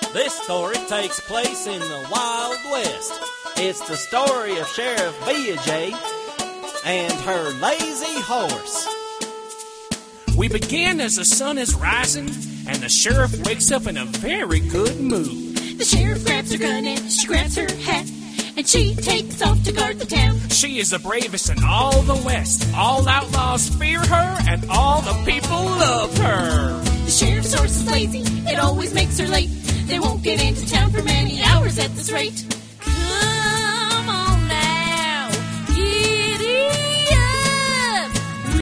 This story takes place in the Wild West. It's the story of Sheriff B.J. and her lazy horse. We begin as the sun is rising, and the sheriff wakes up in a very good mood. The sheriff grabs her gun and she grabs her hat, and she takes off to guard the town. She is the bravest in all the West. All outlaws fear her, and all the people love her. The sheriff's horse is lazy, it always makes her late. They won't get into town for many hours at this rate. Come